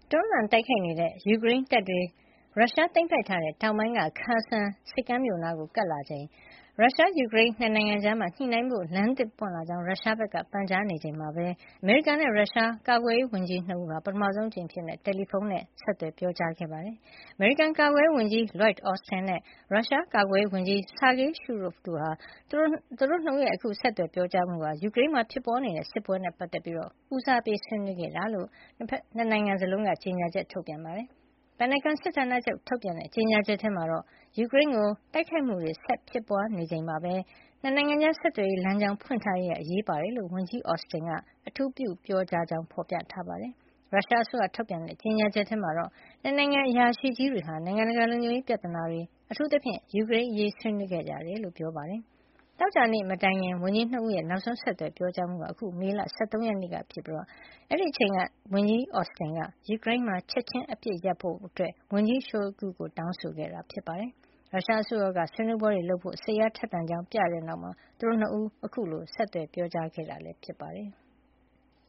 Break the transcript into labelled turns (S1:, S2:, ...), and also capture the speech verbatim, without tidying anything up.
S1: တွန်းလှန်တိုက်ခိုက်နေတဲ့ယူကရိန်းတပ်တွေရုရှားသိမ်းပိုက်ထားတဲ့တောင်ပိုင်းက Kherson ဆိပ်ကမ်းမြို့နားကိုကပ်လာချိန်ရုရှား-ယူကရိန်းနှစ်နိုင်ငံကြားညှိနှိုင်းဖို့လမ်းသစ်ပွင့်လာကြောင်းရုရှားဘက်ကပန်ကြားနေချိန်မှာပဲအမေရိကန်နဲ့ရုရှားကာကွယ်ရေးဝန်ကြီးနှစ်ဦးဟာပထမဆုံးအကြိမ်အဖြစ်တယ်လီဖုန်းနဲ့ဆက်သွယ်ပြောကြားခဲ့ပါတယ်။အမေရိကန်ကာကွယ်ရေးဝန်ကြီး Lloyd Austin နဲ့ရုရှားကာကွယ်ရေးဝန်ကြီး Sergei Shoigu တို့ဟာသူတို့နှစ်ဦးရဲ့အခုဆက်သွယ်ပြောကြားမှုဟာယူကရိန်းမှာဖြစ်ပွါးနေတဲ့စစ်ပွဲနဲ့ပတ်သက်ပြီးဦးစားပေးဆွေးနွေးခဲ့တယ်လို့နှစ်နိုင်ငံစလုံးကကြေညာချက်ထုတ်ပြန်ပါတယ်။ပင်တာဂွန်စစ်ဌာနချုပ်ထုတ်ပြန်တဲ့ကြေညာချက်ထဲမှာတော့ယူကရိန်းကိုတိုက်ခိုက်မှုတွေဆက်ဖြစ်ပွါးနေချိန်မှာပဲနှစ်နိုင်ငံကြားဆက်သွယ်ရေးလမ်းကြောင်းဖွင့်ထားရေးအရေးပါတယ်လို့ဝန်ကြီး Austin ကအထူးပြုပြောကြားကြောင်းဖေါ်ပြထားပါတယ်။ရုရှားအစိုးရထုတ်ပြန်တဲ့ကြေညာချက်ထဲမှာတော့နှစ်နိုင်ငံအရာရှိကြီးတွေဟာနိုင်ငံတကာလုံခြုံရေးပြဿနာတွေအထူးသဖြင့်ယူကရိန်းအရေးဆွေးနွေးခဲ့ကြတယ်လို့ပြောပါတယ်။သောကြာနေ့မတိုင်ခင်ဝန်ကြီးနှစ်ဦးရဲ့နောက်ဆုံးဆက်သွယ်ပြောကြားမှုကအခုမေလ၁၃ရက်နေ့ကဖြစ်ပြီးအဲဒီအချိန်ကဝန်ကြီး Austin ကယူကရိန်းမှာချက်ချင်းအပစ်ရပ်ဖို့ဝန်ကြီး Shoigu ကိုတောင်းဆိုခဲ့တာဖြစ်ပါတယ်။ရုရှားအစိုးရကဆွေးနွေးပွဲတွေလုပ်ဖို့စိတ်အားထက်သန်ကြောင်းပြတဲ့နောက်မှာသူတို့နှစ်ဦးအခုလိုဆက်သွယ်ပြောကြားခဲ့တာဖြစ်ပါတယ်။